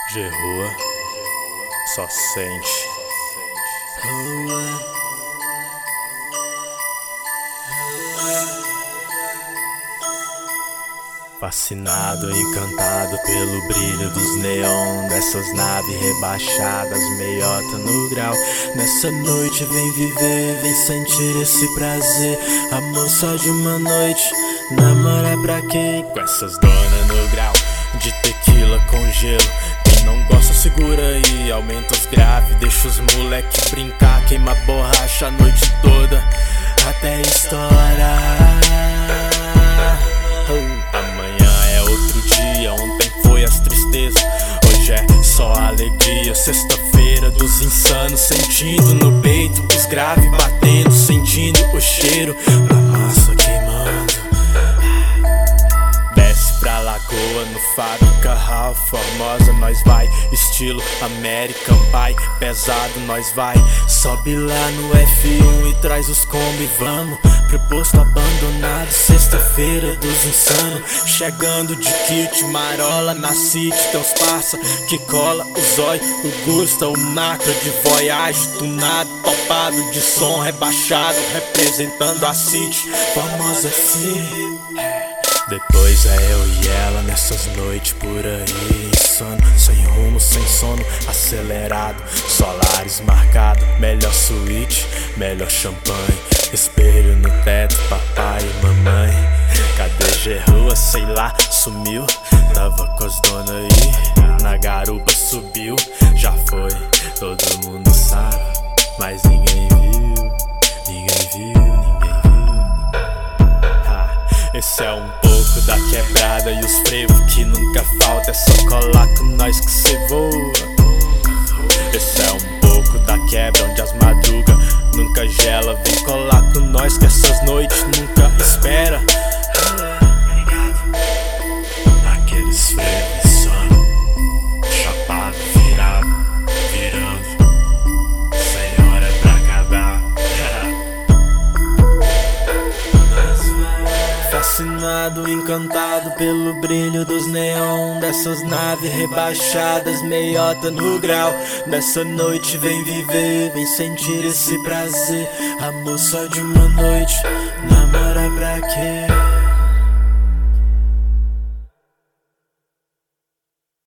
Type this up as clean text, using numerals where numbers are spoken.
G-Rua, só sente. Fascinado, encantado pelo brilho dos neon dessas naves rebaixadas, meiota no grau. Nessa noite vem viver, vem sentir esse prazer. Amor só de uma noite, namora pra quê? Com essas donas no grau de tequila com gelo. Quem não gosta segura aí, aumenta os graves, deixa os moleque brincar, queima borracha a noite toda até estourar. Amanhã é outro dia, ontem foi as tristezas, hoje é só alegria. Sexta-feira dos insanos, sentindo no peito os graves batendo, sentindo o cheiro da massa queimando. Desce pra lagoa no Fábrica Ralph Formosa, nós vai, estilo American Pie, pesado nós vai. Sobe lá no F1 e traz os combi, vamos pro posto abandonado, sexta-feira dos insanos. Chegando de kit, marola na city, teus parça que cola o zóio, o Gusta, o Macra de Voyage, tunado, topado de som rebaixado, representando a city, famosa city. Depois é eu e ela nessas noites por aí, insano, sem rumo, sem sono, acelerado, solares marcado, melhor suíte, melhor champanhe, espelho no teto, papai e mamãe. Cadê G-Rua? Sei lá, sumiu, tava com as donas aí, na garupa subiu, já foi, todo mundo sabe, mas ninguém viu, ninguém viu, ninguém viu. Esse é um pouco da quebrada e os frevos que nunca falta, é só colar com nós que cê voa. Esse é um pouco da quebra onde as madrugas nunca gela, vem colar com nós que essas noites nunca espera. Aqueles frevos insano, chapado, virado, virando, sem hora pra acabar. Fascinado, encantado pelo brilho dos neon dessas naves rebaixadas, meiota no grau. Nessa noite vem viver, vem sentir esse prazer. Amor só de uma noite, namora pra quê?